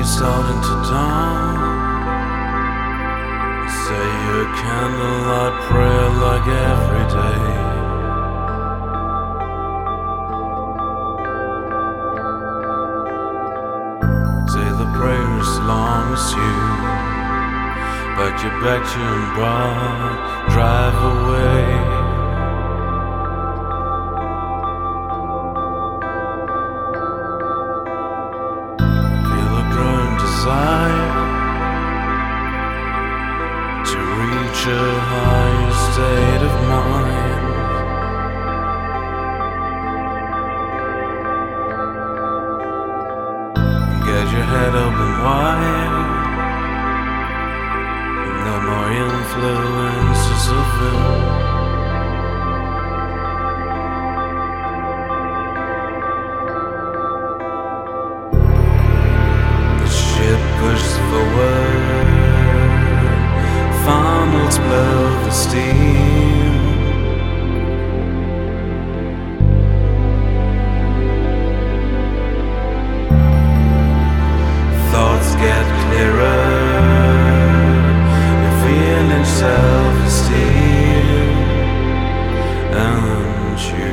starting to dawn. Say a candlelight prayer like every day. Say the prayer as long as you pack your bag to embark, drive away. To reach a higher state of mind, get your head open wide. No more influences of it. The ship pushes forward, funnels blow the steam. Thoughts get clearer, you're feeling self-esteem, and you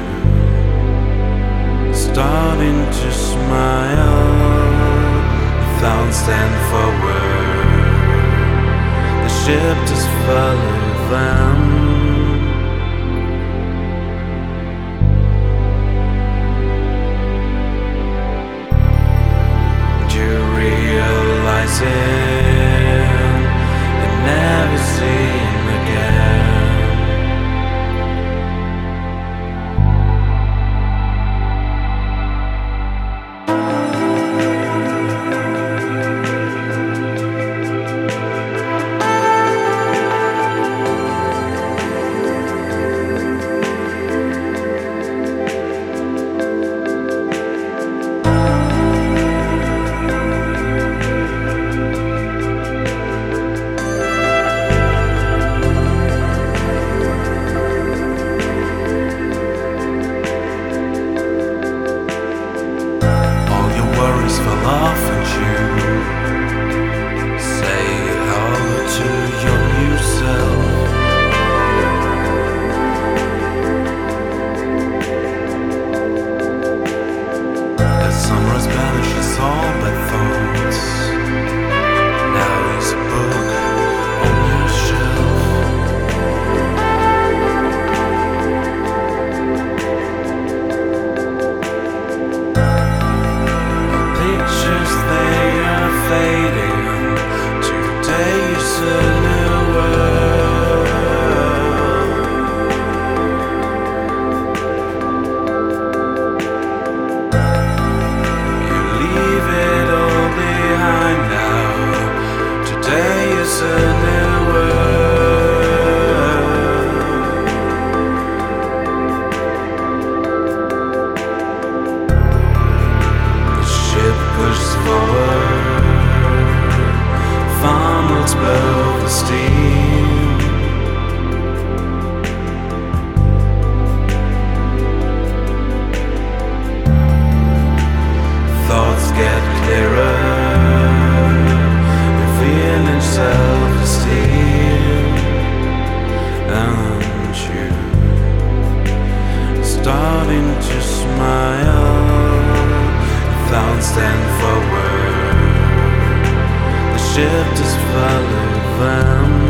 starting to smile. Thoughts stand forward, the ship just follow them. You realize it, you're never seen again. Fall off and you say hello to your new self. As sunrise banishes all bad thoughts, now is a book on your shelf. Pictures, they are fading. Today's a new world. You leave it all behind now. Today is a new pushes forward, funnels blow the steam. Thoughts get clearer, you're feeling self-esteem, and you starting to smile. Thoughts stand forward, the ship just follow them.